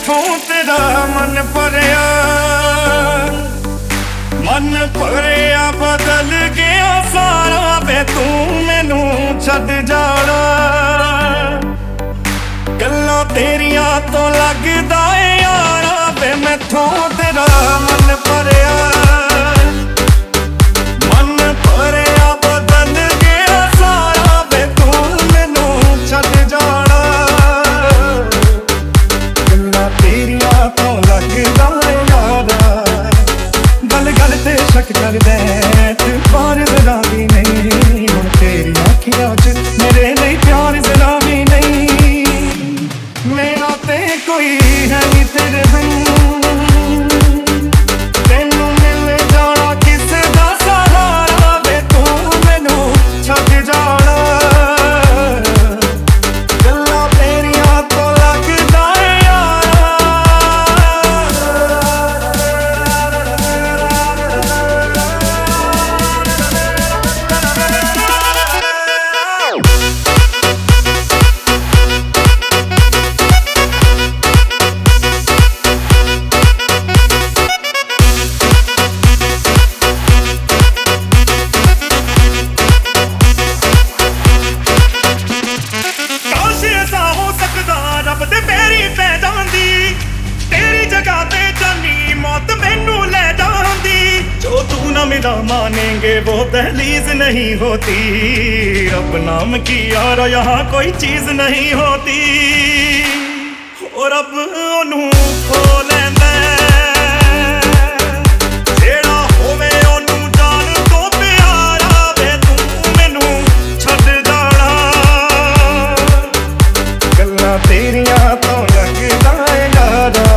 मैथों तेरा मन भरिया बदल गया सारा वे तू मैनू छड्ड जाना गल्लां तेरियां तो लगदा है यारा वे मैथों तेरा मन भरिया बदल गया सारा वे तू मैनू छड्ड जाना गल्लां तेरियां तो लगदा है यारा गल गल ते शक करदे तू पार जरा भी नहीं हुण तेरी अखियां च मेरे लिए प्यार जरा भी नहीं मेरा ते कोई है नहीं तेरे बिन तेनू मिल जाना किसे दा सहारा वे तू मैनू छड्ड जाना गल्लां तेरियां तो लगदा है मिला मानेंगे वो दहलीज नहीं होती रब नाम की यार यहाँ कोई चीज नहीं होती और रब ओनू खो लैंदा जेड़ा होवे ओनू जान तो प्यारा वे तू मैनू छड्ड जाना गल्लां तेरियां तो लगदा है यारा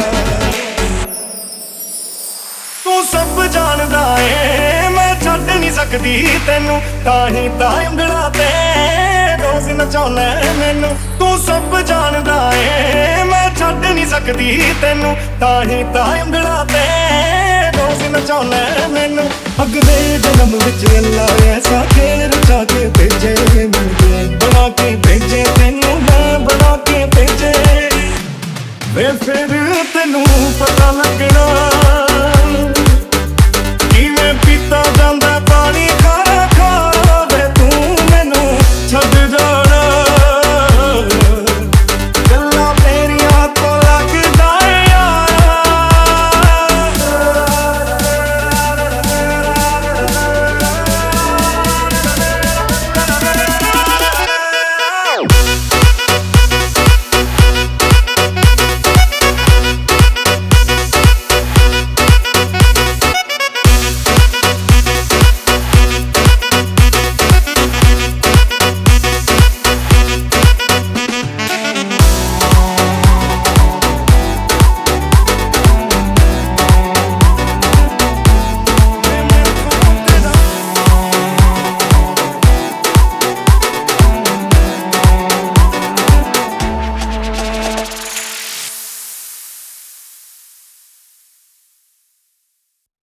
तू सब जानदा है मैं छड्ड नहीं सकदी तेनू ताही ਉਂਗਲਾਂ ते रोज नचाउना मैनू तू सब जानदा है मैं छड्ड नहीं सकदी तेनू ताही ਉਂਗਲਾਂ ते रोज नचाउना मैनू अगले जन्म विच अल्लाह ऐसा खेल रचा के भेजे मुझे बना के भेजे तेनू मैं बना के भेजे वे फिर तेनू पता लगना